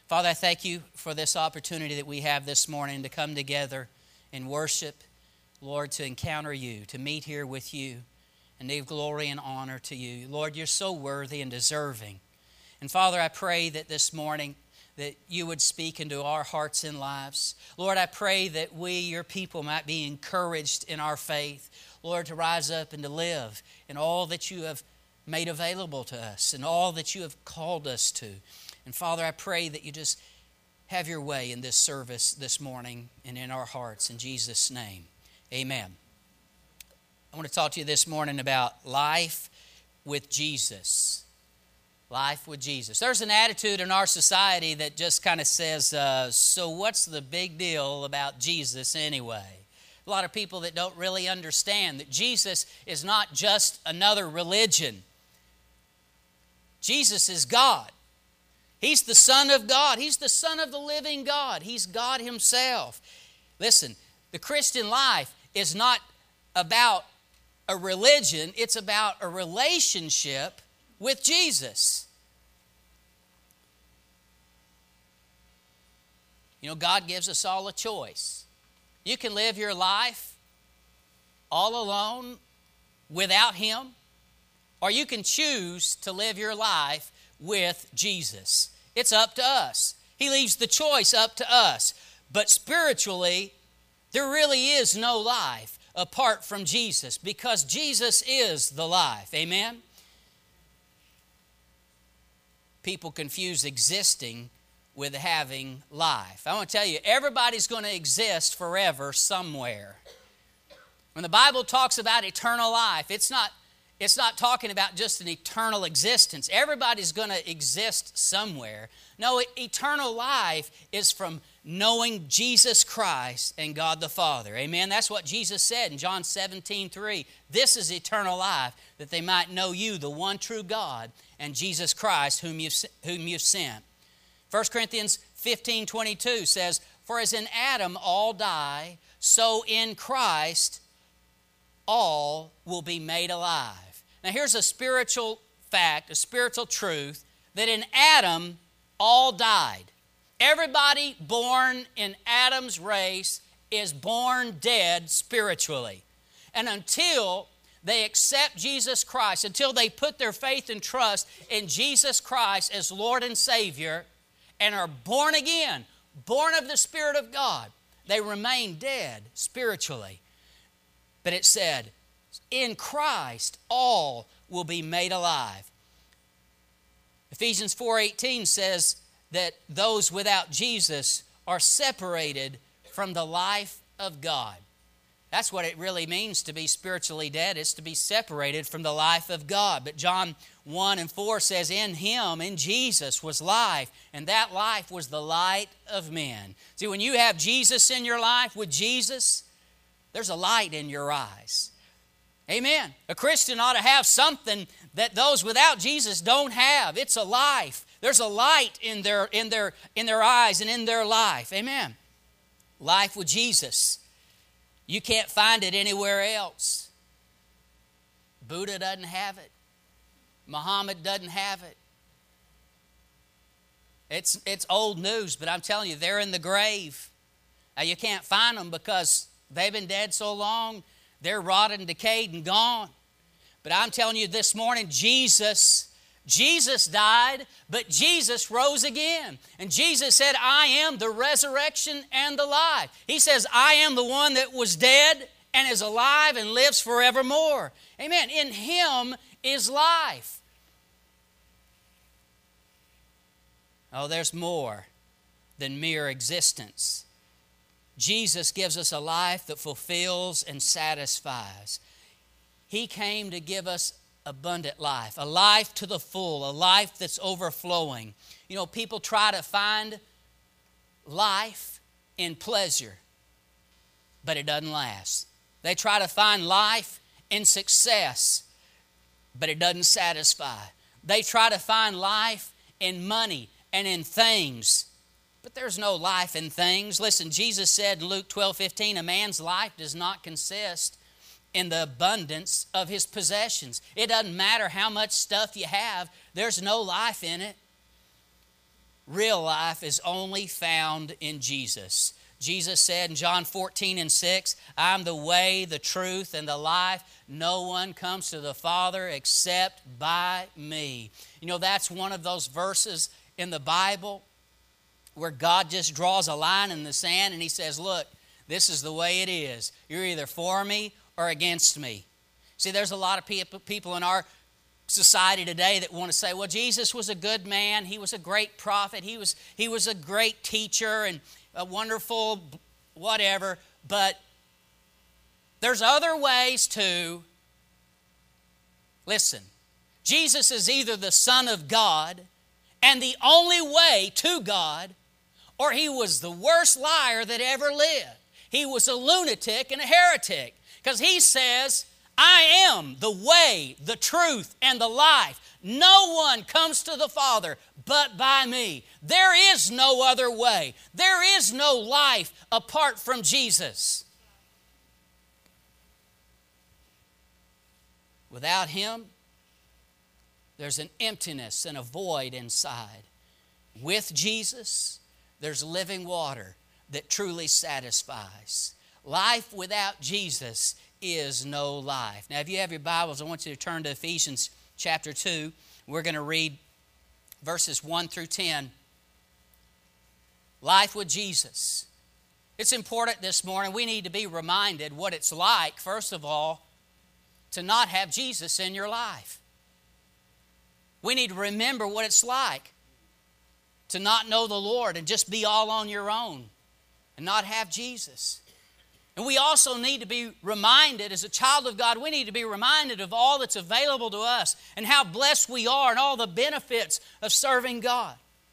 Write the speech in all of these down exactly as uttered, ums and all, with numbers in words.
Father, I thank you for this opportunity that we have this morning to come together in worship, Lord, to encounter you, to meet here with you, and give glory and honor to you. Lord, you're so worthy and deserving. And Father, I pray that this morning that you would speak into our hearts and lives. Lord, I pray that we, your people, might be encouraged in our faith, Lord, to rise up and to live in all that you have made available to us and all that you have called us to. And Father, I pray that you just have your way in this service this morning and in our hearts. In Jesus' name, amen. I want to talk to you this morning about life with Jesus. Life with Jesus. There's an attitude in our society that just kind of says, uh, so what's the big deal about Jesus anyway? A lot of people that don't really understand that Jesus is not just another religion. Jesus is God. He's the Son of God. He's the Son of the living God. He's God Himself. Listen, the Christian life is not about a religion. It's about a relationship with Jesus. You know, God gives us all a choice. You can live your life all alone without Him, or you can choose to live your life with Jesus. It's up to us. He leaves the choice up to us. But spiritually, there really is no life apart from Jesus, because Jesus is the life. Amen? People confuse existing with having life. I want to tell you, everybody's going to exist forever somewhere. When the Bible talks about eternal life, it's not It's not talking about just an eternal existence. Everybody's going to exist somewhere. No, eternal life is from knowing Jesus Christ and God the Father. Amen? That's what Jesus said in John seventeen three. This is eternal life, that they might know you, the one true God, and Jesus Christ, whom you've, whom you've sent. First Corinthians fifteen twenty-two says, for as in Adam all die, so in Christ all will be made alive. Now here's a spiritual fact, a spiritual truth, that in Adam all died. Everybody born in Adam's race is born dead spiritually. And until they accept Jesus Christ, until they put their faith and trust in Jesus Christ as Lord and Savior and are born again, born of the Spirit of God, they remain dead spiritually. But it said, in Christ, all will be made alive. Ephesians four eighteen says that those without Jesus are separated from the life of God. That's what it really means to be spiritually dead. It's to be separated from the life of God. But John one and four says, in Him, in Jesus, was life, and that life was the light of men. See, when you have Jesus in your life, with Jesus, there's a light in your eyes. Amen. A Christian ought to have something that those without Jesus don't have. It's a life. There's a light in their, in their, in their eyes and in their life. Amen. Life with Jesus. You can't find it anywhere else. Buddha doesn't have it. Muhammad doesn't have it. It's, it's old news, but I'm telling you, they're in the grave. Now, you can't find them because they've been dead so long. They're rotted and decayed and gone. But I'm telling you this morning, Jesus, Jesus died, but Jesus rose again. And Jesus said, I am the resurrection and the life. He says, I am the one that was dead and is alive and lives forevermore. Amen. In Him is life. Oh, there's more than mere existence. Jesus gives us a life that fulfills and satisfies. He came to give us abundant life, a life to the full, a life that's overflowing. You know, people try to find life in pleasure, but it doesn't last. They try to find life in success, but it doesn't satisfy. They try to find life in money and in things, but there's no life in things. Listen, Jesus said in Luke twelve fifteen, a man's life does not consist in the abundance of his possessions. It doesn't matter how much stuff you have, there's no life in it. real life is only found in Jesus. Jesus said in John fourteen and six, I am the way, the truth, and the life. No one comes to the Father except by me. You know, that's one of those verses in the Bible where God just draws a line in the sand and He says, look, this is the way it is. You're either for me or against me. See, there's a lot of people in our society today that want to say, well, Jesus was a good man. He was a great prophet. He was, he was a great teacher and a wonderful whatever. But there's other ways to listen. Jesus is either the Son of God and the only way to God, or He was the worst liar that ever lived. He was a lunatic and a heretic because He says, I am the way, the truth, and the life. No one comes to the Father but by me. There is no other way. There is no life apart from Jesus. Without Him, there's an emptiness and a void inside. With Jesus, there's living water that truly satisfies. Life without Jesus is no life. Now, if you have your Bibles, I want you to turn to Ephesians chapter two. We're going to read verses one through ten. Life with Jesus. It's important this morning. We need to be reminded what it's like, first of all, to not have Jesus in your life. We need to remember what it's like to not know the Lord and just be all on your own and not have Jesus. And we also need to be reminded, as a child of God, we need to be reminded of all that's available to us and how blessed we are and all the benefits of serving God.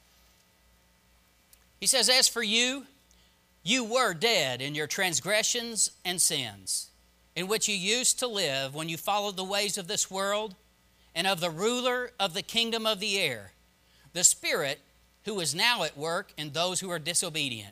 He says, as for you, you were dead in your transgressions and sins, in which you used to live when you followed the ways of this world and of the ruler of the kingdom of the air, the Spirit who is now at work in those who are disobedient.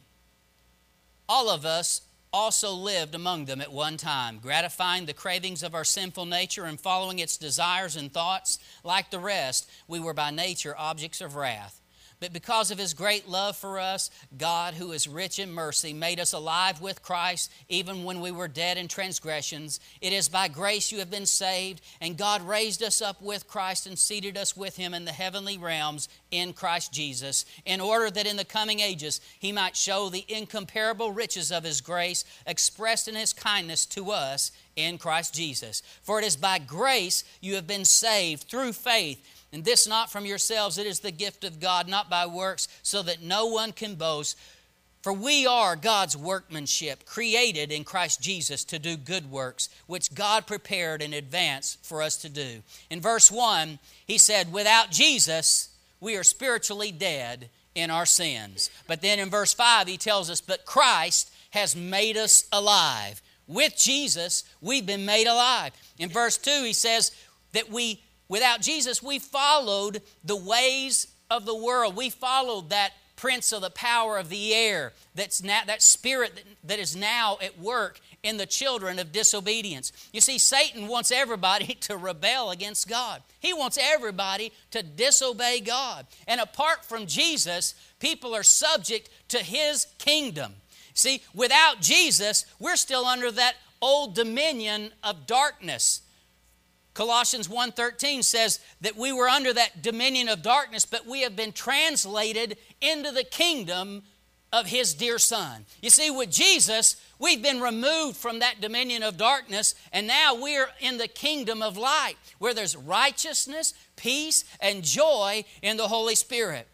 All of us also lived among them at one time, gratifying the cravings of our sinful nature and following its desires and thoughts. Like the rest, we were by nature objects of wrath. But because of His great love for us, God, who is rich in mercy, made us alive with Christ even when we were dead in transgressions. It is by grace you have been saved, and God raised us up with Christ and seated us with Him in the heavenly realms in Christ Jesus, in order that in the coming ages He might show the incomparable riches of His grace expressed in His kindness to us in Christ Jesus. For it is by grace you have been saved through faith, and this not from yourselves, it is the gift of God, not by works, so that no one can boast. For we are God's workmanship, created in Christ Jesus to do good works, which God prepared in advance for us to do. In verse one, he said, without Jesus, we are spiritually dead in our sins. But then in verse five, he tells us, but Christ has made us alive. With Jesus, we've been made alive. In verse two, he says that we Without Jesus, we followed the ways of the world. We followed that prince of the power of the air, that's now, that spirit that, that is now at work in the children of disobedience. You see, Satan wants everybody to rebel against God. He wants everybody to disobey God. And apart from Jesus, people are subject to His kingdom. See, without Jesus, we're still under that old dominion of darkness. Colossians one thirteen says that we were under that dominion of darkness, but we have been translated into the kingdom of His dear Son. You see, with Jesus, we've been removed from that dominion of darkness, and now we're in the kingdom of light, where there's righteousness, peace, and joy in the Holy Spirit.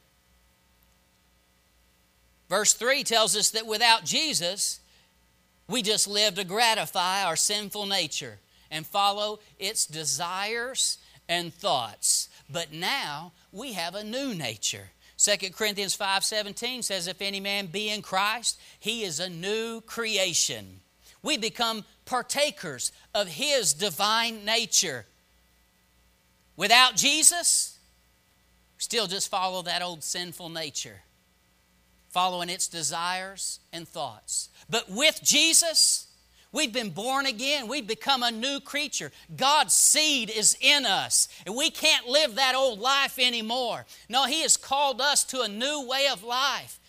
Verse three tells us that without Jesus, we just live to gratify our sinful nature and follow its desires and thoughts. But now we have a new nature. Second Corinthians five seventeen says, if any man be in Christ, he is a new creation. We become partakers of His divine nature. Without Jesus, still just follow that old sinful nature, following its desires and thoughts. But with Jesus, We've been born again. We've become a new creature. God's seed is in us, and we can't live that old life anymore. No, He has called us to a new way of life.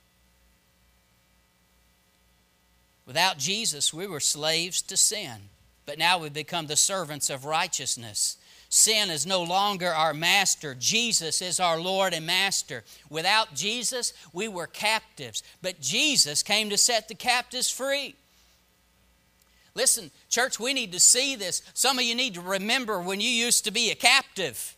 Without Jesus, we were slaves to sin, but now we've become the servants of righteousness. Sin is no longer our master. Jesus is our Lord and Master. Without Jesus, we were captives, but Jesus came to set the captives free. Listen, church, we need to see this. Some of you need to remember when you used to be a captive.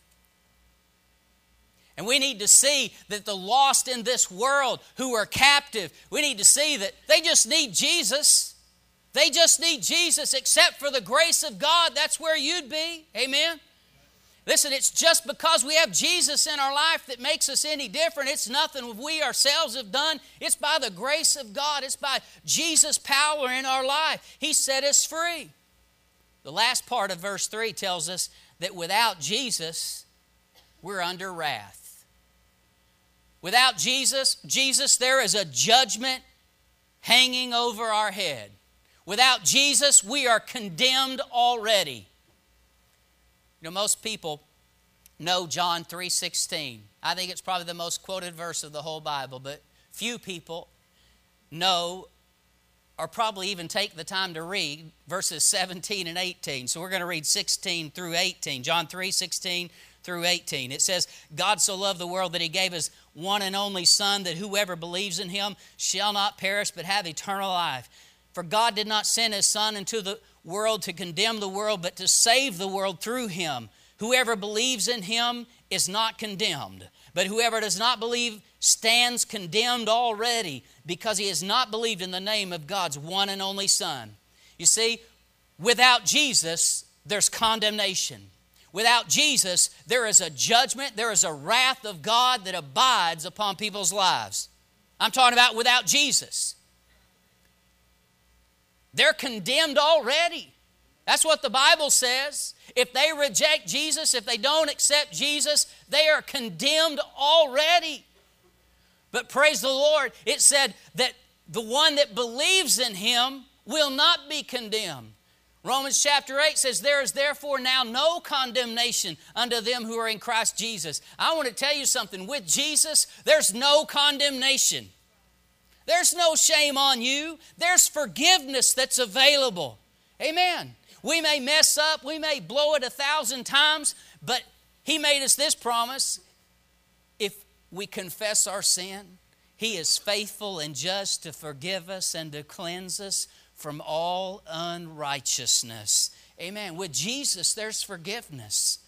And we need to see that the lost in this world who are captive, we need to see that they just need Jesus. They just need Jesus. Except for the grace of God, that's where you'd be. Amen? Listen, it's just because we have Jesus in our life that makes us any different. It's nothing we ourselves have done. It's by the grace of God. It's by Jesus' power in our life. He set us free. The last part of verse three tells us that without Jesus, we're under wrath. Without Jesus, Jesus, there is a judgment hanging over our head. Without Jesus, we are condemned already. You know, most people know John three sixteen. I think it's probably the most quoted verse of the whole Bible, but few people know or probably even take the time to read verses seventeen and eighteen. So we're going to read sixteen through eighteen. John three sixteen through eighteen. It says, God so loved the world that He gave His one and only Son, that whoever believes in Him shall not perish but have eternal life. For God did not send His Son into the world to condemn the world, but to save the world through Him. Whoever believes in Him is not condemned, but whoever does not believe stands condemned already, because he has not believed in the name of God's one and only Son. You see, without Jesus, there's condemnation. Without Jesus, there is a judgment, there is a wrath of God that abides upon people's lives. I'm talking about without Jesus. They're condemned already. That's what the Bible says. If they reject Jesus, if they don't accept Jesus, they are condemned already. But praise the Lord, it said that the one that believes in Him will not be condemned. Romans chapter eight says, there is therefore now no condemnation unto them who are in Christ Jesus. I want to tell you something. With Jesus, there's no condemnation. There's no shame on you. There's forgiveness that's available. Amen. We may mess up. We may blow it a thousand times, but He made us this promise. If we confess our sin, He is faithful and just to forgive us and to cleanse us from all unrighteousness. Amen. With Jesus, there's forgiveness.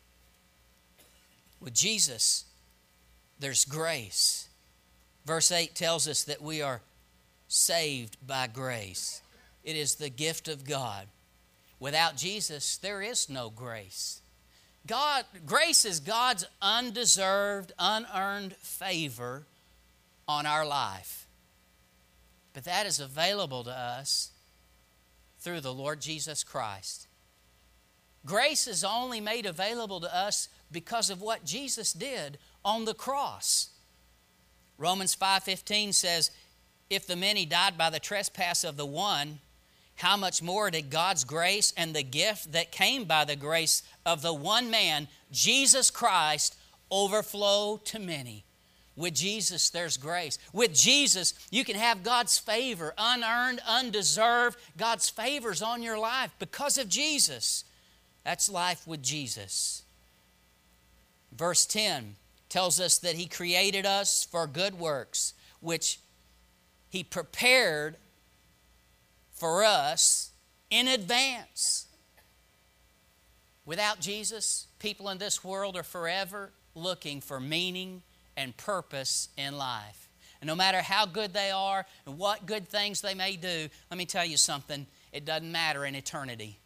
With Jesus, there's grace. Verse eight tells us that we are saved by grace. It is the gift of God. Without Jesus, there is no grace. God, grace is God's undeserved, unearned favor on our life. But that is available to us through the Lord Jesus Christ. Grace is only made available to us because of what Jesus did on the cross. Romans five fifteen says, if the many died by the trespass of the one, how much more did God's grace and the gift that came by the grace of the one man, Jesus Christ, overflow to many? With Jesus, there's grace. With Jesus, you can have God's favor, unearned, undeserved. God's favor's on your life because of Jesus. That's life with Jesus. Verse ten tells us that He created us for good works, which He prepared for us in advance. Without Jesus, people in this world are forever looking for meaning and purpose in life. And no matter how good they are and what good things they may do, let me tell you something, it doesn't matter in eternity.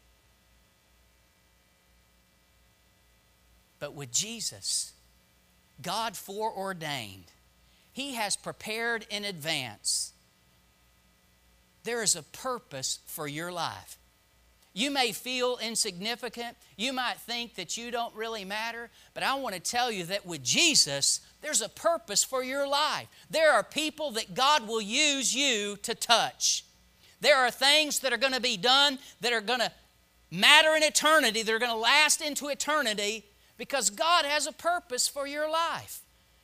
But with Jesus, God foreordained. He has prepared in advance. There is a purpose for your life. You may feel insignificant. You might think that you don't really matter. But I want to tell you that with Jesus, there's a purpose for your life. There are people that God will use you to touch. There are things that are going to be done that are going to matter in eternity, that are going to last into eternity, because God has a purpose for your life.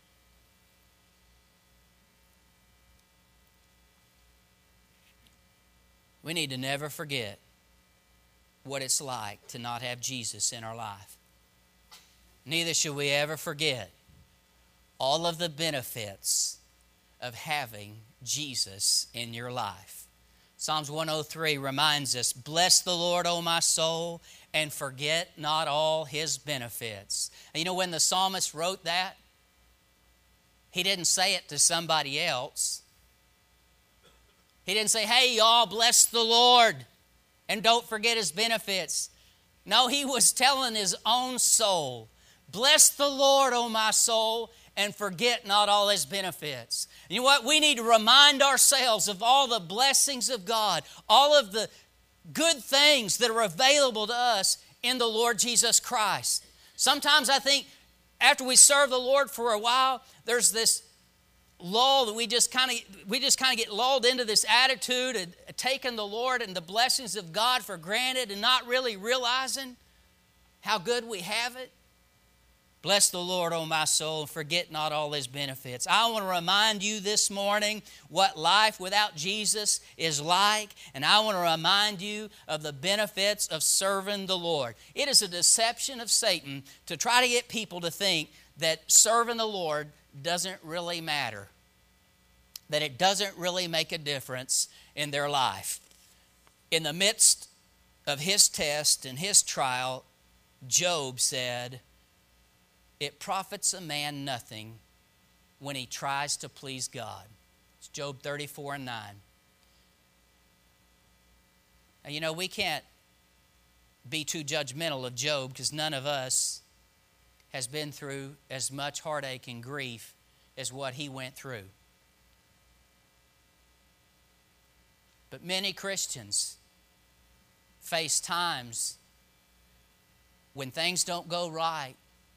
We need to never forget what it's like to not have Jesus in our life. Neither should we ever forget all of the benefits of having Jesus in your life. Psalms one oh three reminds us, "Bless the Lord, O my soul, and forget not all His benefits." And you know, when the psalmist wrote that, he didn't say it to somebody else. He didn't say, "Hey, y'all, bless the Lord and don't forget His benefits." No, he was telling his own soul, "Bless the Lord, O my soul, and forget not all His benefits." You know what? We need to remind ourselves of all the blessings of God, all of the good things that are available to us in the Lord Jesus Christ. Sometimes I think after we serve the Lord for a while, there's this lull that we just kind of we just kind of get lulled into this attitude of taking the Lord and the blessings of God for granted and not really realizing how good we have it. Bless the Lord, O my soul, and forget not all His benefits. I want to remind you this morning what life without Jesus is like, and I want to remind you of the benefits of serving the Lord. It is a deception of Satan to try to get people to think that serving the Lord doesn't really matter, that it doesn't really make a difference in their life. In the midst of his test and his trial, Job said, "It profits a man nothing when he tries to please God." It's Job thirty-four and nine. Now, you know, we can't be too judgmental of Job because none of us has been through as much heartache and grief as what he went through. But many Christians face times when things don't go right,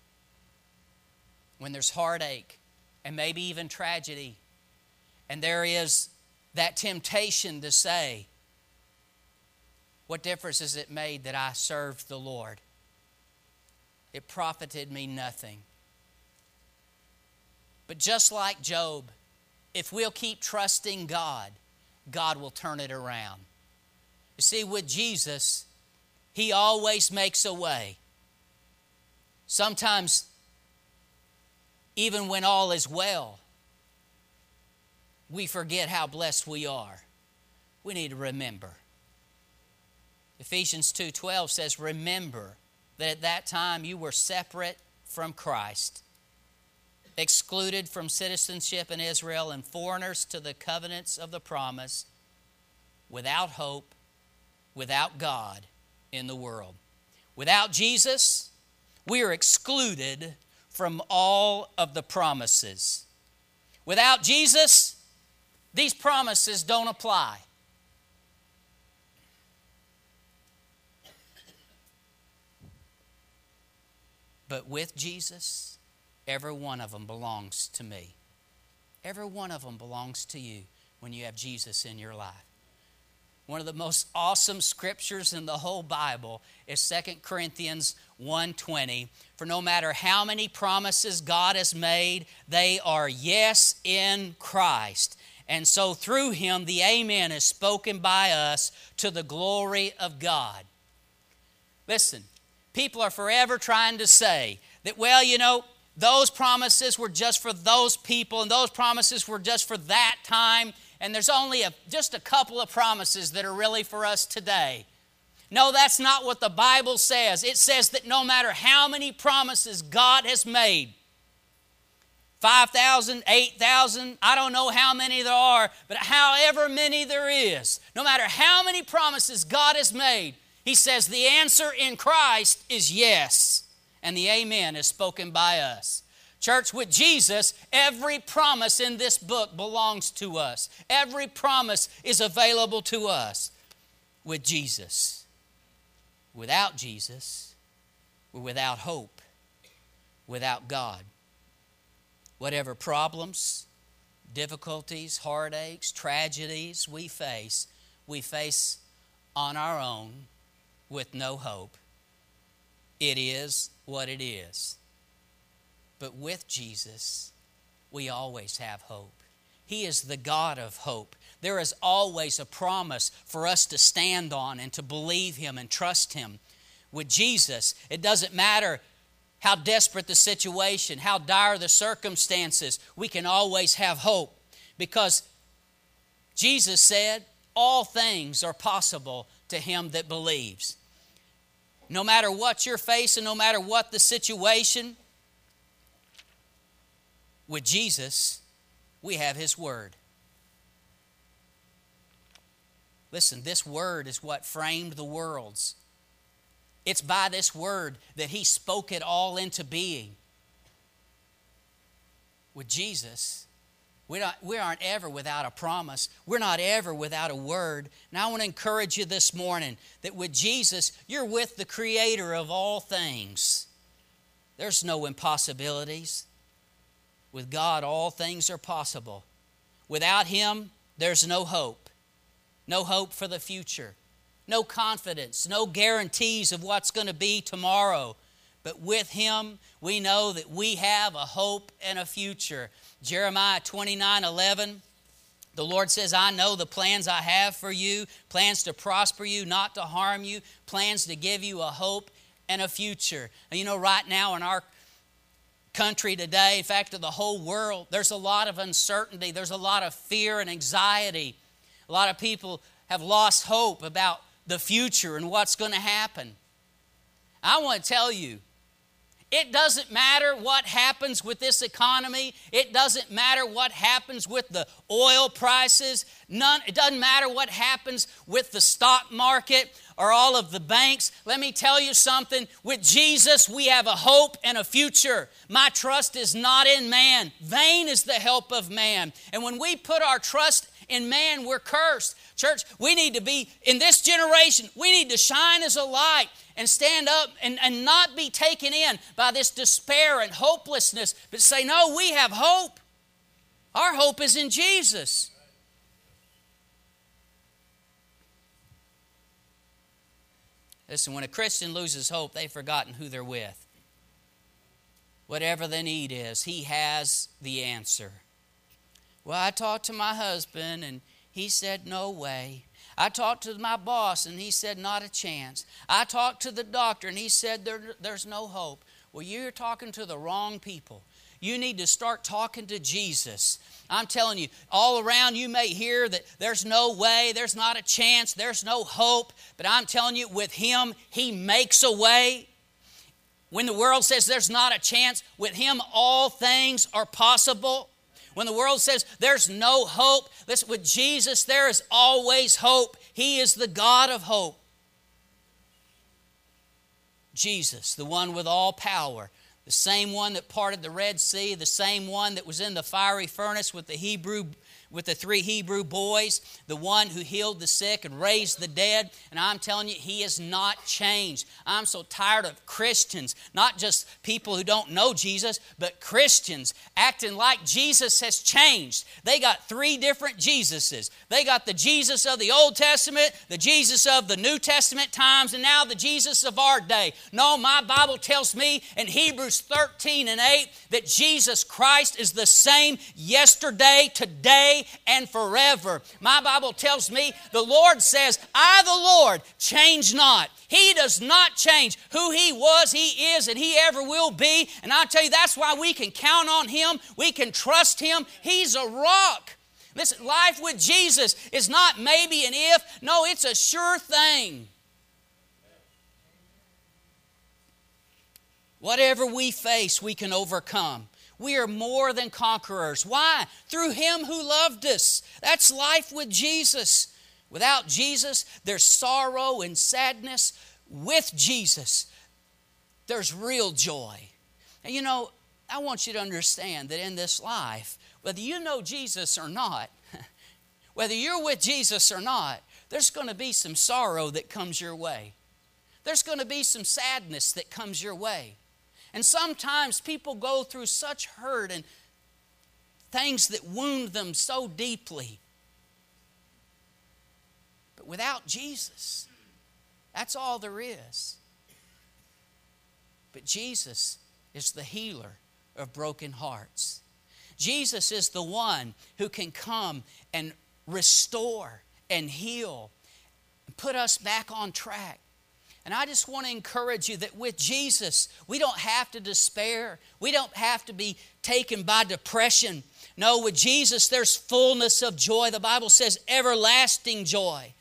when there's heartache and maybe even tragedy, and there is that temptation to say, "What difference has it made that I served the Lord? It profited me nothing." But just like Job, if we'll keep trusting God, God will turn it around. You see, with Jesus, He always makes a way. Sometimes, even when all is well, we forget how blessed we are. We need to remember. Ephesians two twelve says, "Remember that at that time you were separate from Christ, excluded from citizenship in Israel and foreigners to the covenants of the promise, without hope, without God in the world." Without Jesus, we are excluded from all of the promises. Without Jesus, these promises don't apply. But with Jesus, every one of them belongs to me. Every one of them belongs to you when you have Jesus in your life. One of the most awesome scriptures in the whole Bible is Second Corinthians one twenty. "For no matter how many promises God has made, they are yes in Christ. And so through Him, the Amen is spoken by us to the glory of God." Listen, people are forever trying to say that, well, you know, those promises were just for those people and those promises were just for that time, and there's only a, just a couple of promises that are really for us today. No, that's not what the Bible says. It says that no matter how many promises God has made, five thousand, eight thousand, I don't know how many there are, but however many there is, no matter how many promises God has made, He says the answer in Christ is yes, and the amen is spoken by us. Church, with Jesus, every promise in this book belongs to us. Every promise is available to us with Jesus. Without Jesus, we're without hope, without God. Whatever problems, difficulties, heartaches, tragedies we face, we face on our own with no hope, it is what it is. But with Jesus, we always have hope. He is the God of hope. There is always a promise for us to stand on and to believe Him and trust Him. With Jesus, it doesn't matter how desperate the situation, how dire the circumstances, we can always have hope. Because Jesus said, all things are possible to him that believes. No matter what you're facing, no matter what the situation, with Jesus, we have His Word. Listen, this Word is what framed the worlds. It's by this Word that He spoke it all into being. With Jesus, we don't, we aren't ever without a promise. We're not ever without a Word. And I want to encourage you this morning that with Jesus, you're with the Creator of all things. There's no impossibilities. With God, all things are possible. Without Him, there's no hope. No hope for the future. No confidence, no guarantees of what's going to be tomorrow. But with Him, we know that we have a hope and a future. Jeremiah twenty-nine eleven, the Lord says, I know the plans I have for you, plans to prosper you, not to harm you, plans to give you a hope and a future. And you know, right now in our country today, in fact, of the whole world, there's a lot of uncertainty. There's a lot of fear and anxiety. A lot of people have lost hope about the future and what's going to happen. I want to tell you, it doesn't matter what happens with this economy. It doesn't matter what happens with the oil prices. None, it doesn't matter what happens with the stock market or all of the banks. Let me tell you something. With Jesus, we have a hope and a future. My trust is not in man. Vain is the help of man. And when we put our trust in man, we're cursed. Church, we need to be, in this generation, we need to shine as a light and stand up and, and not be taken in by this despair and hopelessness, but say, no, we have hope. Our hope is in Jesus. Listen, when a Christian loses hope, they've forgotten who they're with. Whatever the need is, He has the answer. Well, I talked to my husband and he said, no way. I talked to my boss and he said, not a chance. I talked to the doctor and he said, there, there's no hope. Well, you're talking to the wrong people. You need to start talking to Jesus. I'm telling you, all around you may hear that there's no way, there's not a chance, there's no hope. But I'm telling you, with Him, He makes a way. When the world says there's not a chance, with Him all things are possible. When the world says there's no hope, listen, with Jesus there is always hope. He is the God of hope. Jesus, the one with all power, the same one that parted the Red Sea, the same one that was in the fiery furnace with the Hebrew with the three Hebrew boys, the one who healed the sick and raised the dead. And I'm telling you, He has not changed. I'm so tired of Christians, not just people who don't know Jesus, but Christians acting like Jesus has changed. They got three different Jesuses. They got the Jesus of the Old Testament, the Jesus of the New Testament times, and now the Jesus of our day. No, my Bible tells me in Hebrews thirteen and eight that Jesus Christ is the same yesterday, today, and forever. My Bible tells me the Lord says, I, the Lord, change not. He does not change. Who He was, He is, and He ever will be. And I tell you, that's why we can count on Him. We can trust Him. He's a rock. Listen, life with Jesus is not maybe an if. No, it's a sure thing. Whatever we face, we can overcome. We are more than conquerors. Why? Through Him who loved us. That's life with Jesus. Without Jesus, there's sorrow and sadness. With Jesus, there's real joy. And you know, I want you to understand that in this life, whether you know Jesus or not, whether you're with Jesus or not, there's going to be some sorrow that comes your way. There's going to be some sadness that comes your way. And sometimes people go through such hurt and things that wound them so deeply. But without Jesus, that's all there is. But Jesus is the healer of broken hearts. Jesus is the one who can come and restore and heal, and put us back on track. And I just want to encourage you that with Jesus, we don't have to despair. We don't have to be taken by depression. No, with Jesus, there's fullness of joy. The Bible says everlasting joy.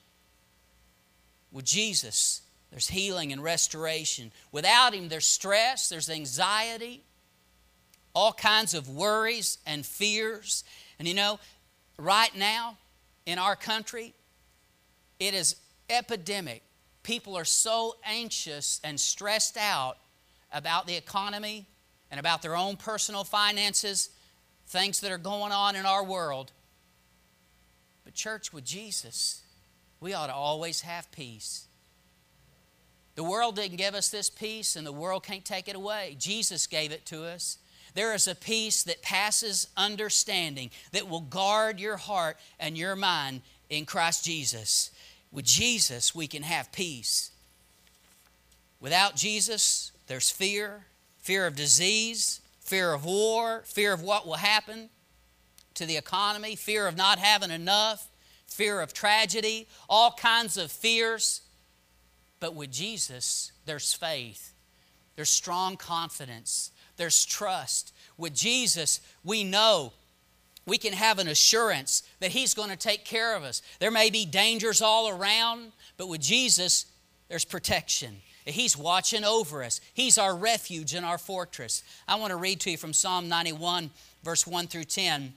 With Jesus, there's healing and restoration. Without Him, there's stress, there's anxiety, all kinds of worries and fears. And you know, right now in our country, it is epidemic. People are so anxious and stressed out about the economy and about their own personal finances, things that are going on in our world. But church, with Jesus, we ought to always have peace. The world didn't give us this peace, and the world can't take it away. Jesus gave it to us. There is a peace that passes understanding that will guard your heart and your mind in Christ Jesus. With Jesus, we can have peace. Without Jesus, there's fear, fear of disease, fear of war, fear of what will happen to the economy, fear of not having enough, fear of tragedy, all kinds of fears. But with Jesus, there's faith, there's strong confidence, there's trust. With Jesus, we know we can have an assurance that He's going to take care of us. There may be dangers all around, but with Jesus, there's protection. He's watching over us. He's our refuge and our fortress. I want to read to you from Psalm ninety-one, verse one through ten.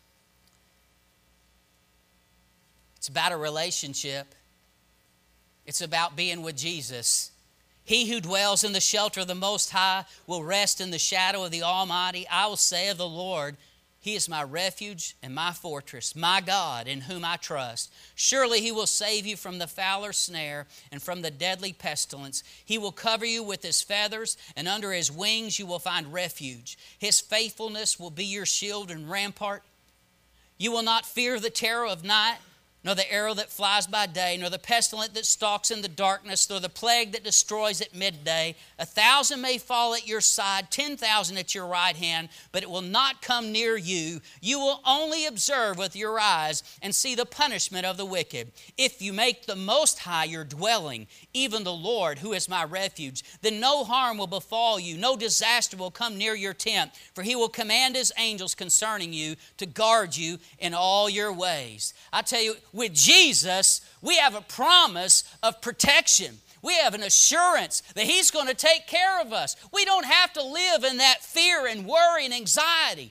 It's about a relationship. It's about being with Jesus. He who dwells in the shelter of the Most High will rest in the shadow of the Almighty. I will say of the Lord, He is my refuge and my fortress, my God in whom I trust. Surely He will save you from the fowler's snare and from the deadly pestilence. He will cover you with His feathers, and under His wings you will find refuge. His faithfulness will be your shield and rampart. You will not fear the terror of night, nor the arrow that flies by day, nor the pestilence that stalks in the darkness, nor the plague that destroys at midday. A thousand may fall at your side, ten thousand at your right hand, but it will not come near you. You will only observe with your eyes and see the punishment of the wicked. If you make the Most High your dwelling, even the Lord, who is my refuge, then no harm will befall you, no disaster will come near your tent, for He will command His angels concerning you to guard you in all your ways. I tell you, with Jesus, we have a promise of protection. We have an assurance that He's going to take care of us. We don't have to live in that fear and worry and anxiety.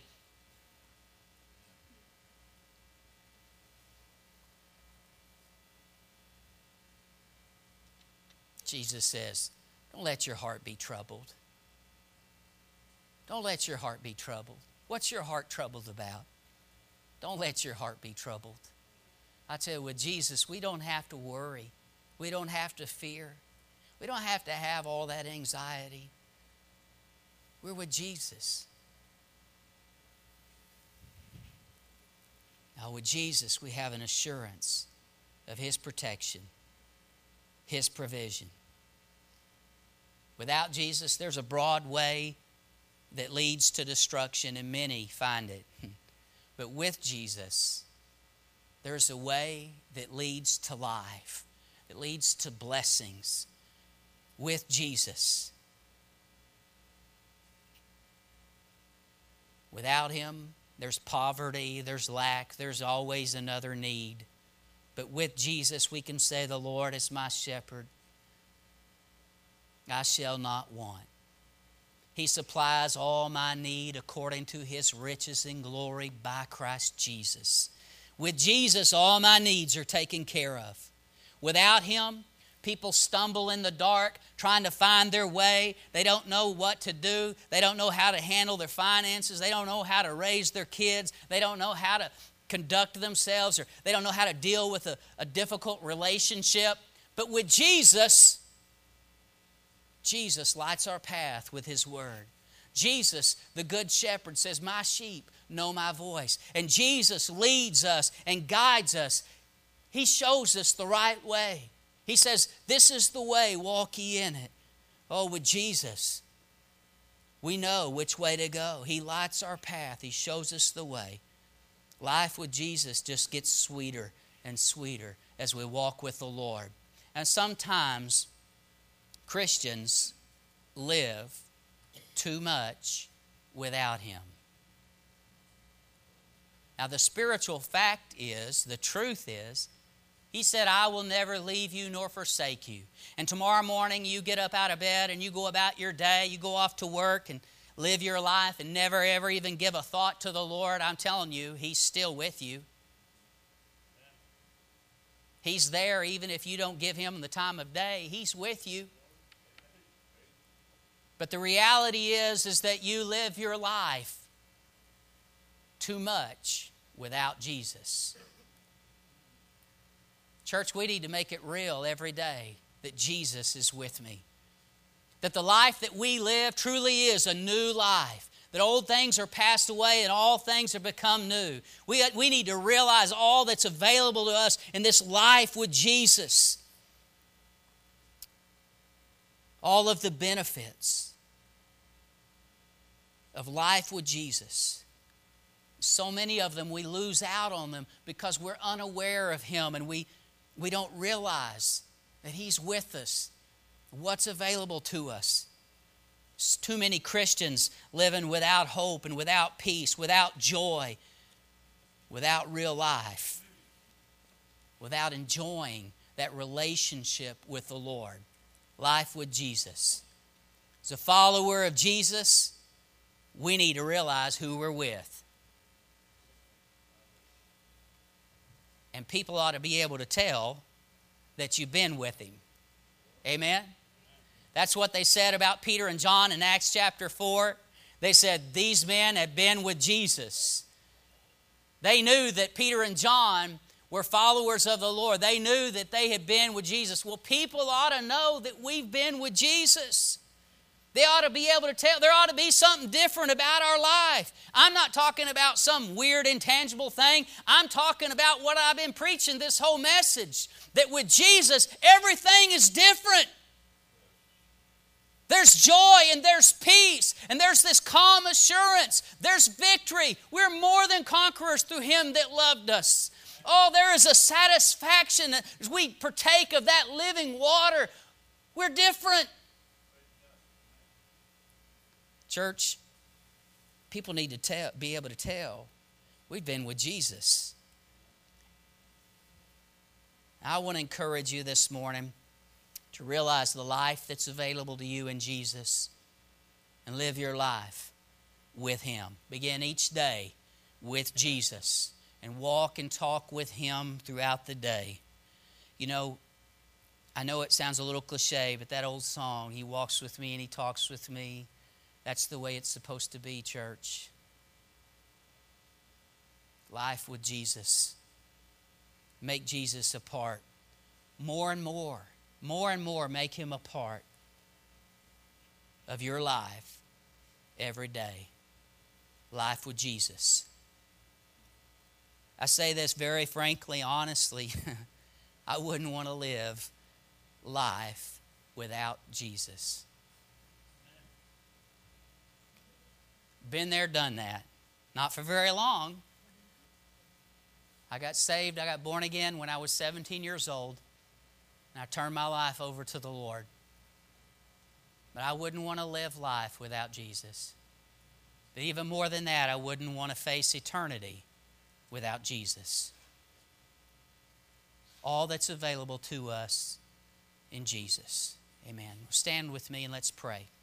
Jesus says, don't let your heart be troubled. Don't let your heart be troubled. What's your heart troubled about? Don't let your heart be troubled. I tell you, with Jesus, we don't have to worry. We don't have to fear. We don't have to have all that anxiety. We're with Jesus. Now, with Jesus, we have an assurance of His protection, His provision. Without Jesus, there's a broad way that leads to destruction, and many find it. But with Jesus, there's a way that leads to life, that leads to blessings. With Jesus. Without Him, there's poverty, there's lack, there's always another need. But with Jesus, we can say, the Lord is my shepherd. I shall not want. He supplies all my need according to His riches and glory by Christ Jesus. With Jesus, all my needs are taken care of. Without Him, people stumble in the dark trying to find their way. They don't know what to do. They don't know how to handle their finances. They don't know how to raise their kids. They don't know how to conduct themselves, or they don't know how to deal with a, a difficult relationship. But with Jesus, Jesus lights our path with His Word. Jesus, the Good Shepherd, says, my sheep know my voice. And Jesus leads us and guides us. He shows us the right way. He says, this is the way, walk ye in it. Oh, with Jesus, we know which way to go. He lights our path. He shows us the way. Life with Jesus just gets sweeter and sweeter as we walk with the Lord. And sometimes Christians live too much without Him. Now, the spiritual fact is, the truth is, He said, I will never leave you nor forsake you. And tomorrow morning you get up out of bed and you go about your day, you go off to work and live your life and never ever even give a thought to the Lord. I'm telling you, He's still with you. He's there even if you don't give Him the time of day. He's with you. But the reality is, is that you live your life too much without Jesus. Church, we need to make it real every day that Jesus is with me. That the life that we live truly is a new life. That old things are passed away and all things have become new. We, we need to realize all that's available to us in this life with Jesus. All of the benefits of life with Jesus. So many of them, we lose out on them because we're unaware of Him and we, we don't realize that He's with us, what's available to us. There's too many Christians living without hope and without peace, without joy, without real life, without enjoying that relationship with the Lord. Life with Jesus. As a follower of Jesus, we need to realize who we're with. And people ought to be able to tell that you've been with Him. Amen? That's what they said about Peter and John in Acts chapter four. They said, these men have been with Jesus. They knew that Peter and John were followers of the Lord. They knew that they had been with Jesus. Well, people ought to know that we've been with Jesus. They ought to be able to tell. There ought to be something different about our life. I'm not talking about some weird, intangible thing. I'm talking about what I've been preaching this whole message. That with Jesus, everything is different. There's joy and there's peace and there's this calm assurance. There's victory. We're more than conquerors through Him that loved us. Oh, there is a satisfaction as we partake of that living water. We're different. Church, people need to tell, be able to tell we've been with Jesus. I want to encourage you this morning to realize the life that's available to you in Jesus and live your life with Him. Begin each day with Jesus and walk and talk with Him throughout the day. You know, I know it sounds a little cliche, but that old song, He walks with me and He talks with me. That's the way it's supposed to be, church. Life with Jesus. Make Jesus a part. More and more, more and more, make Him a part of your life every day. Life with Jesus. I say this very frankly, honestly. I wouldn't want to live life without Jesus. Been there, done that. Not for very long. I got saved, I got born again when I was seventeen years old. And I turned my life over to the Lord. But I wouldn't want to live life without Jesus. But even more than that, I wouldn't want to face eternity without Jesus. All that's available to us in Jesus. Amen. Stand with me and let's pray.